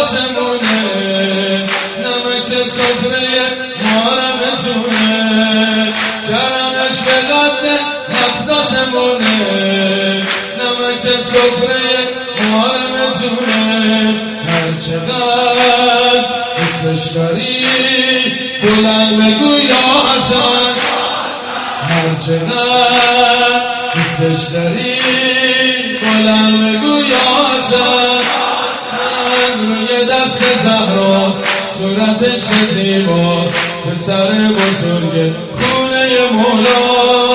آسمونه، نمک سفره مارم زونه، کرمش به قد 7 آسمونه، نمک سفره مارم زونه. هر چقدر دوستش داری بلند بگو یا حسن، هر چقدر دوستش داری بلند بگو یا حسن. روی دست زهرا صورتش زیبا، پسر بزرگ خونه مولا.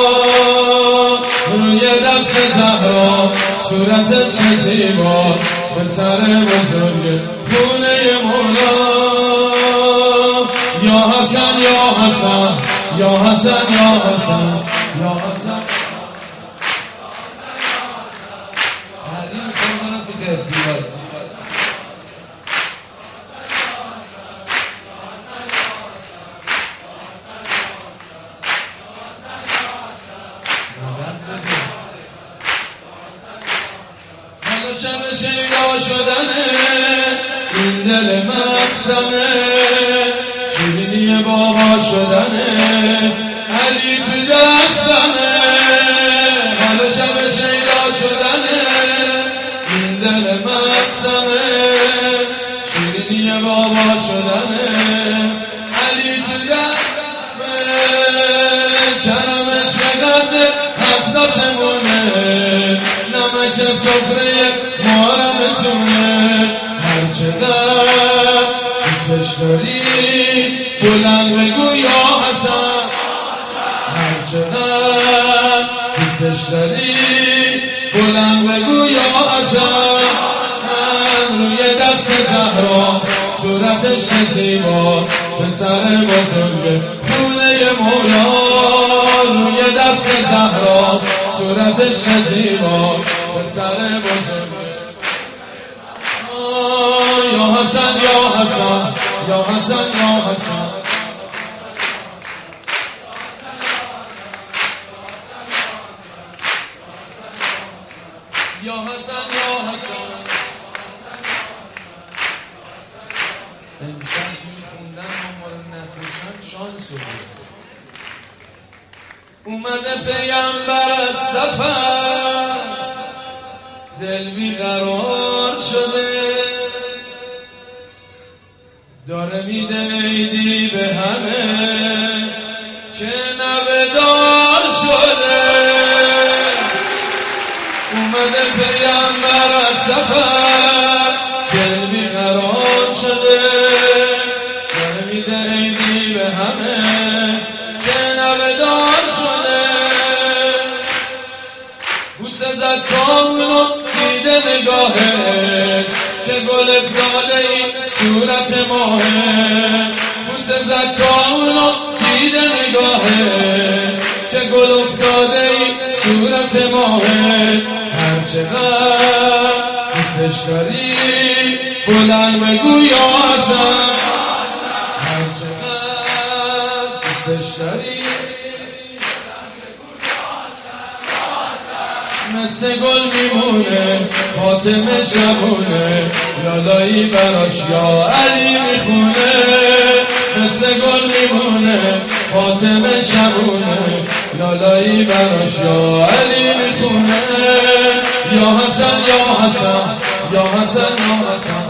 روی دست زهرا صورتش زیبا، پسر بزرگ خونه مولا. یا حسن یا حسن یا حسن یا حسن یا حسن. سعدی خواهدن تو قرطیواز حالا شب شیدا شدنه، این دل مستمه، شیرینی بابا شدنه، علی تو دستمه. حالا شب شیدا شدنه، این دل مستمه، شیرینی بابا شدنه، علی تو دستمه. کرمش به قد 7 آسمونه، نمک سفره مارم زونه. هر چقدر دوستش داری بلند بگو یا حسن، هر چقدر دوستش داری بلند بگو یا حسن. روی دست زهرا صورتش زیبا، پسر بزرگ خونه مولا. روی دست زهرا صورتش زیبا، پسر بزرگ. یا حسن یا حسن یا حسن یا حسن. یا حسن یا حسن. امشب میخوندن ما رو نکشن شانس بود. اومده پیامبر از سفر، دل بیقرار شده، داره میده عیدی به همه که نوه‌دار شده. اومده پیامبر از سفر، دل بیقرار شده، داره میده عیدی به همه که نوه‌دار شده. بوسه زد کاملو دیده نگاهه، که گل افتاده این صورت ماهه. بوسه زد کاملو دیده نگاهه، که گل افتاده این صورت ماهه. هر چقدر دوستش داری بلند بگو یا حسن، هر چقدر دوستش داری مثل گل میمونه، فاطمه شبونه، لالایی براش یا علی میخونه. مثل گل میمونه، فاطمه شبونه، لالایی براش یا علی میخونه. یا حسن یا حسن یا حسن یا حسن.